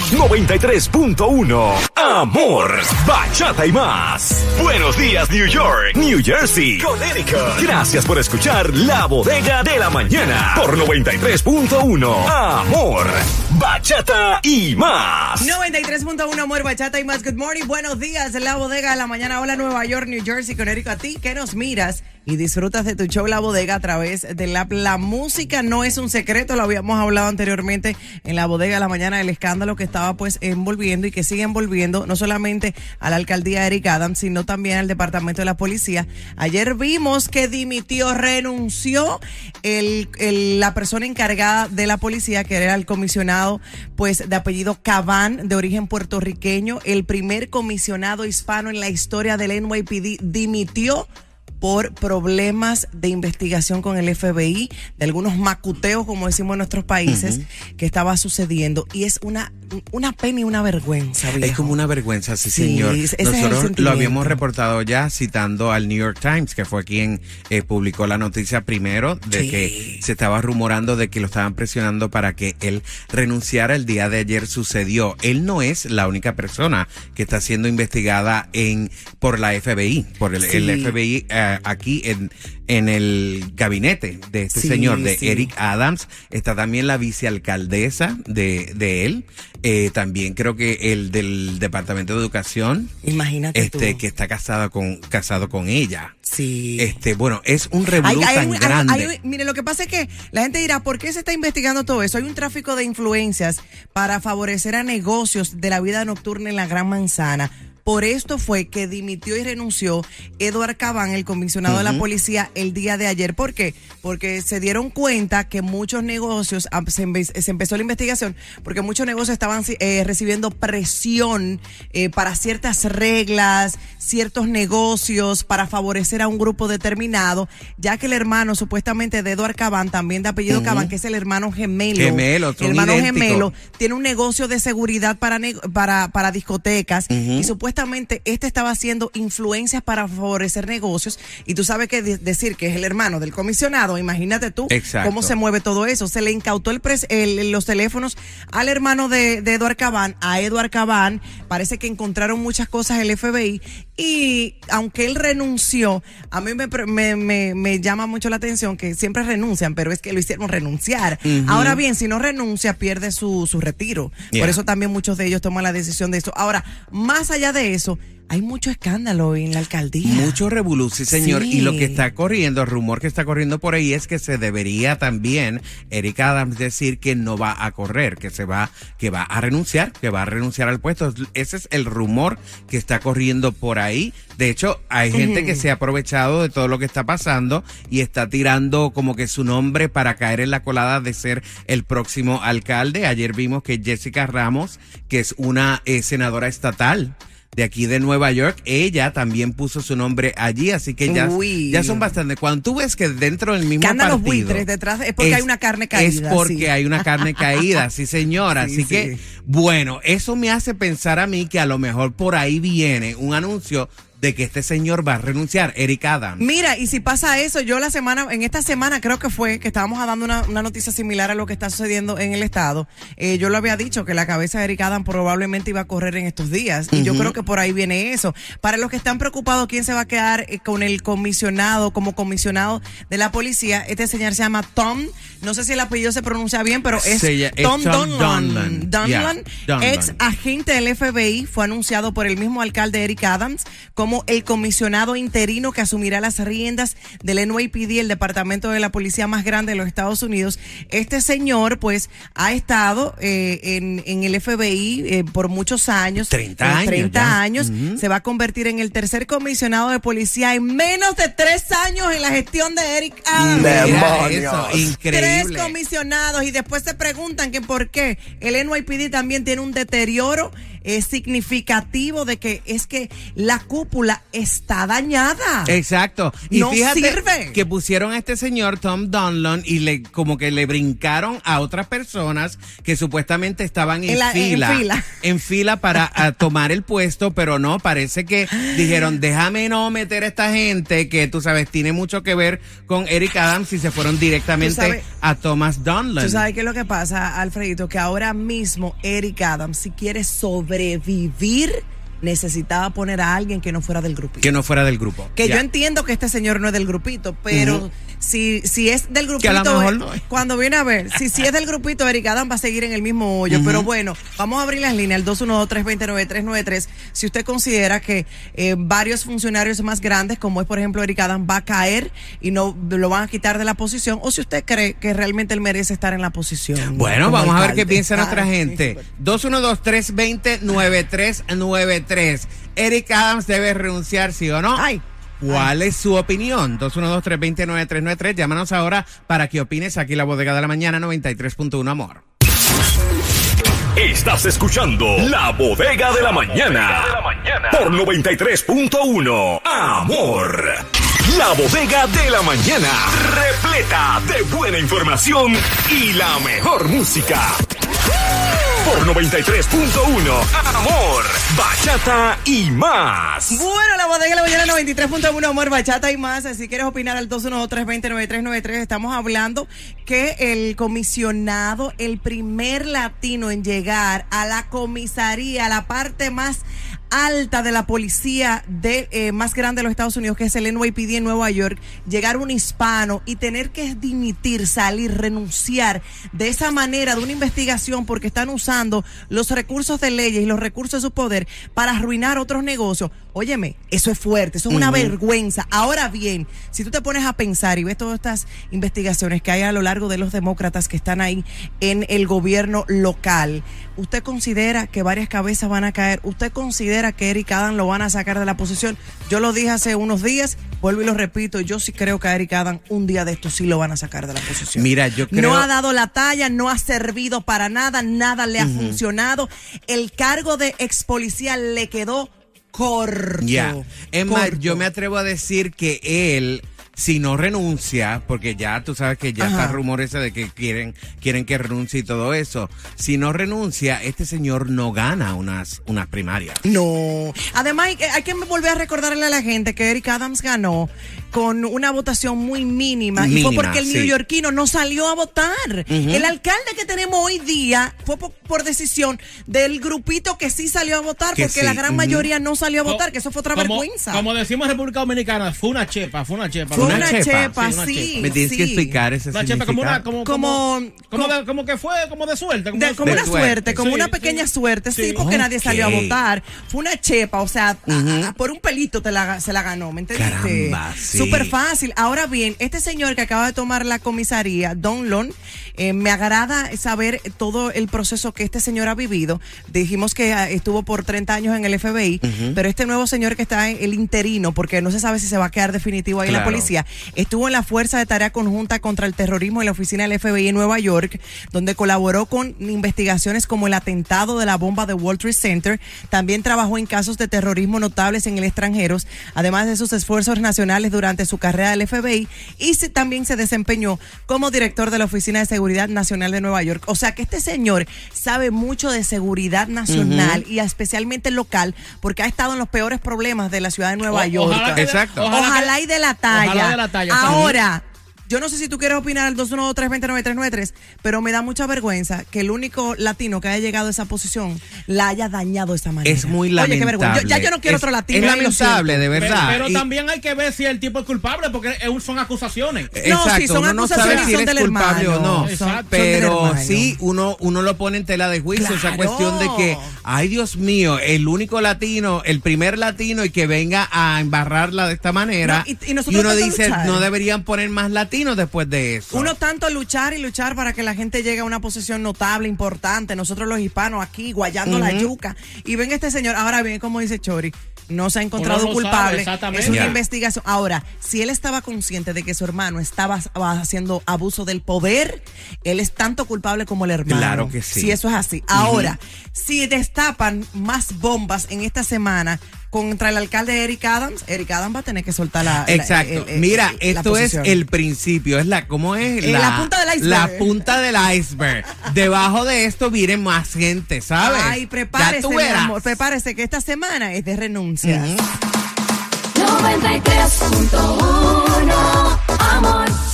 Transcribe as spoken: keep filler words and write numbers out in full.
noventa y tres punto uno. Amor, bachata y más. Buenos días, New York, New Jersey, Connecticut. Gracias por escuchar La Bodega de la Mañana por noventa y tres punto uno. Amor, bachata y más. noventa y tres punto uno, Amor, bachata y más. Good morning, buenos días, La Bodega de la Mañana. Hola, Nueva York, New Jersey, Connecticut. A ti que nos miras y disfrutas de tu show La Bodega a través de la app. La música no es un secreto, lo habíamos hablado anteriormente en La Bodega de la Mañana, el escándalo que estaba pues envolviendo y que sigue envolviendo no solamente a la alcaldía Eric Adams, sino también al departamento de la policía. Ayer vimos que dimitió, renunció el, el, la persona encargada de la policía, que era el comisionado pues de apellido Caban, de origen puertorriqueño, el primer comisionado hispano en la historia del N Y P D, dimitió por problemas de investigación con el F B I, de algunos macuteos, como decimos en nuestros países, uh-huh. que estaba sucediendo. Y es una, una pena y una vergüenza, viejo. Es como una vergüenza, sí, sí señor. Nosotros lo habíamos reportado ya citando al New York Times, que fue quien eh, publicó la noticia primero de sí. que se estaba rumorando de que lo estaban presionando para que él renunciara. El día de ayer sucedió. Él no es la única persona que está siendo investigada en por la F B I, por el, sí. el F B I eh, aquí en, en el gabinete de este sí, señor, de sí. Eric Adams. Está también la vicealcaldesa de, de él. Eh, también creo que el del Departamento de Educación. Imagínate este tú. Que está casado con, casado con ella. Sí. Este, bueno, es un revolú tan hay, grande. hay, hay, mire, lo que pasa es que la gente dirá, ¿por qué se está investigando todo eso? Hay un tráfico de influencias para favorecer a negocios de la vida nocturna en la Gran Manzana. Por esto fue que dimitió y renunció Edward Caban, el comisionado uh-huh. de la policía, el día de ayer. ¿Por qué? Porque se dieron cuenta que muchos negocios, se, empe- se empezó la investigación, porque muchos negocios estaban eh, recibiendo presión eh, para ciertas reglas, ciertos negocios, para favorecer a un grupo determinado, ya que el hermano supuestamente de Edward Caban, también de apellido uh-huh. Caban, que es el hermano gemelo, gemelo el hermano idéntico. gemelo, tiene un negocio de seguridad para, ne- para, para discotecas uh-huh. y supuestamente este estaba haciendo influencias para favorecer negocios, y tú sabes que de- decir que es el hermano del comisionado, imagínate tú Exacto. cómo se mueve todo eso. Se le incautó el pres- el, los teléfonos al hermano de, de Edward Caban, a Edward Caban. Parece que encontraron muchas cosas el F B I, y aunque él renunció, a mí me, me, me, me llama mucho la atención que siempre renuncian, pero es que lo hicieron renunciar. Uh-huh. Ahora bien, si no renuncia, pierde su, su retiro. Yeah. Por eso también muchos de ellos toman la decisión de eso. Ahora, más allá de eso, hay mucho escándalo en la alcaldía. Mucho revolú, sí, señor. Sí. Y lo que está corriendo, el rumor que está corriendo por ahí es que se debería también Eric Adams decir que no va a correr, que se va, que va a renunciar, que va a renunciar al puesto. Ese es el rumor que está corriendo por ahí. De hecho, hay gente uh-huh. que se ha aprovechado de todo lo que está pasando y está tirando como que su nombre para caer en la colada de ser el próximo alcalde. Ayer vimos que Jessica Ramos, que es una eh, senadora estatal de aquí de Nueva York, ella también puso su nombre allí, así que ya, ya son bastante. Cuando tú ves que dentro del mismo partido los buitres detrás, es porque es, hay una carne caída. Es porque sí. hay una carne caída, sí señora. Sí, así sí. que, bueno, eso me hace pensar a mí que a lo mejor por ahí viene un anuncio de que este señor va a renunciar, Eric Adams. Mira, y si pasa eso, yo la semana, en esta semana creo que fue, que estábamos dando una, una noticia similar a lo que está sucediendo en el estado. Eh, yo lo había dicho, que la cabeza de Eric Adams probablemente iba a correr en estos días. Uh-huh. Y yo creo que por ahí viene eso. Para los que están preocupados, ¿quién se va a quedar eh, con el comisionado, como comisionado de la policía? Este señor se llama Tom, no sé si el apellido se pronuncia bien, pero es Se, Tom, Tom Donlan. Donlan, yeah, ex agente del F B I, fue anunciado por el mismo alcalde Eric Adams como como el comisionado interino que asumirá las riendas del N Y P D, el departamento de la policía más grande de los Estados Unidos. Este señor, pues, ha estado eh, en, en el F B I eh, por muchos años. treinta años. treinta ya. años. Uh-huh. Se va a convertir en el tercer comisionado de policía en menos de tres años en la gestión de Eric Adams. Eso, increíble. Tres comisionados, y después se preguntan que por qué el N Y P D también tiene un deterioro eh, significativo, de que es que la cúpula cúpula está dañada. Exacto. Y no fíjate sirve. que pusieron a este señor Tom Donlon y le como que le brincaron a otras personas que supuestamente estaban en, En la- en fila, fila. en fila para a, tomar el puesto, pero no, parece que dijeron, déjame no meter a esta gente que tú sabes tiene mucho que ver con Eric Adams y se fueron directamente Tú sabes- a Thomas Donlon. ¿Tú sabes qué es lo que pasa, Alfredito? Que ahora mismo Eric Adams, si quiere sobrevivir, necesitaba poner a alguien que no fuera del grupito. Que no fuera del grupo. Que Ya. yo entiendo que este señor no es del grupito, pero Ujú. si, si es del grupito, Que a lo mejor eh, no es. cuando viene a ver, si, si es del grupito, Eric Adams va a seguir en el mismo hoyo. Ujú. Pero bueno, vamos a abrir las líneas, el dos uno dos, tres dos cero, nueve tres nueve tres. Si usted considera que eh, varios funcionarios más grandes, como es por ejemplo Eric Adams, va a caer y no lo van a quitar de la posición, o si usted cree que realmente él merece estar en la posición. Bueno, como vamos a ver alcalde. qué piensa nuestra Ay, gente. dos uno dos, tres dos cero, nueve tres nueve tres. Eric Adams debe renunciar, ¿sí o no? Ay. ¿Cuál es su opinión? dos uno dos, tres dos cero, nueve tres nueve tres. Llámanos ahora para que opines aquí en la Bodega de la Mañana noventa y tres punto uno, amor. Estás escuchando La Bodega de la Mañana por noventa y tres punto uno, amor. La Bodega de la Mañana, repleta de buena información y la mejor música. Por noventa y tres punto uno, amor, bachata y más. Bueno, la bodega de la mañana noventa y tres punto uno, amor, bachata y más. Si quieres opinar al dos uno dos, tres dos cero, nueve tres nueve tres, estamos hablando que el comisionado, el primer latino en llegar a la comisaría, a la parte más alta de la policía de, eh, más grande de los Estados Unidos, que es el N Y P D en Nueva York, llegar un hispano y tener que dimitir, salir, renunciar de esa manera de una investigación porque están usando los recursos de leyes y los recursos de su poder para arruinar otros negocios. Óyeme, eso es fuerte, eso es una Ujú. vergüenza. Ahora bien, si tú te pones a pensar y ves todas estas investigaciones que hay a lo largo de los demócratas que están ahí en el gobierno local, ¿usted considera que varias cabezas van a caer? ¿Usted considera que Eric Adams lo van a sacar de la posición? Yo lo dije hace unos días, vuelvo y lo repito, yo sí creo que a Eric Adams un día de estos sí lo van a sacar de la posición. Mira, yo creo... No ha dado la talla, no ha servido para nada, nada le ha Ujú. funcionado. El cargo de ex policía le quedó corto. Ya. Es más, corto. yo me atrevo a decir que él, si no renuncia, porque ya tú sabes que ya Ajá. está rumor ese de que quieren, quieren que renuncie y todo eso. Si no renuncia, este señor no gana unas, unas primarias. No. Además, hay, hay que volver a recordarle a la gente que Eric Adams ganó con una votación muy mínima, y fue Mínima, porque el sí. neoyorquino no salió a votar. Ujú. El alcalde que tenemos hoy día fue por, por decisión del grupito que sí salió a votar, Que porque sí, la gran ujú. mayoría no salió a votar, que eso fue otra como, vergüenza. Como decimos en República Dominicana, fue una chepa, fue una chepa. Fue una una, chepa. chepa, Sí, una sí. chepa. Me tienes sí. que explicar ese Una chepa como una, significado. como, Como- como, como, como- de- como que fue como de suerte. Como, De- de como De una suerte. suerte, como Sí, una sí. pequeña suerte, sí, Sí. porque nadie Ok. salió a votar. Fue una chepa, o sea, a- Ujú. a- por un pelito te la, se la ganó, ¿me entendiste? Caramba, sí. Súper fácil. Ahora bien, este señor que acaba de tomar la comisaría, Donlon, eh, me agrada saber todo el proceso que este señor ha vivido. Dijimos que ah, estuvo por treinta años en el F B I, Ujú. pero este nuevo señor que está en el interino, porque no se sabe si se va a quedar definitivo ahí en la Claro. policía, estuvo en la Fuerza de Tarea Conjunta contra el Terrorismo en la oficina del F B I en Nueva York, donde colaboró con investigaciones como el atentado de la bomba de World Trade Center. También trabajó en casos de terrorismo notables en el extranjero, además de sus esfuerzos nacionales durante su carrera del F B I, y se- también se desempeñó como director de la Oficina de Seguridad Nacional de Nueva York. O sea que este señor sabe mucho de seguridad nacional y especialmente local, porque ha estado en los peores problemas de la ciudad de Nueva O- York. ojalá que de- Exacto. Ojalá, que- y de la talla. Ojalá de la talla. Ahora, yo no sé si tú quieres opinar al dos uno dos, tres dos cero, nueve tres nueve tres, pero me da mucha vergüenza que el único latino que haya llegado a esa posición la haya dañado de esa manera. Es muy Oye, lamentable. qué vergüenza. Yo- ya yo no quiero Es- otro latino. Es ahí lo lamentable, siento. de Pero, verdad. pero Y- también hay que ver si el tipo es culpable, porque es- son acusaciones. No, Exacto, sí, son uno no sabe acusaciones si y él son es del culpable o hermano. no. Son- son del Pero hermano. sí, uno, uno lo pone en tela de juicio. Esa Claro. cuestión de que, ay Dios mío, el único latino, el primer latino y que venga a embarrarla de esta manera. No, y- y nosotros uno tanto dice, luchar. no deberían poner más latinos después de eso. Uno tanto luchar y luchar para que la gente llegue a una posición notable, importante. Nosotros los hispanos aquí guayando la Ujú. yuca. Y ven este señor, ahora bien, como dice Chori, no se ha encontrado Uno no sabe, culpable. exactamente. Es una Ya. investigación. Ahora, si él estaba consciente de que su hermano estaba haciendo abuso del poder, él es tanto culpable como el hermano. Claro que sí. Si eso es así. Ahora, si destapan más bombas en esta semana, contra el alcalde Eric Adams, Eric Adams va a tener que soltar la... Exacto. la, el, el, Mira, el, esto es el principio, es la, ¿cómo es? Eh, la punta del iceberg. La punta del iceberg. Debajo de esto viene más gente, ¿sabes? Ay, prepárese, mi amor, prepárese que esta semana es de renuncias. Uh-huh. noventa y tres punto uno Amor.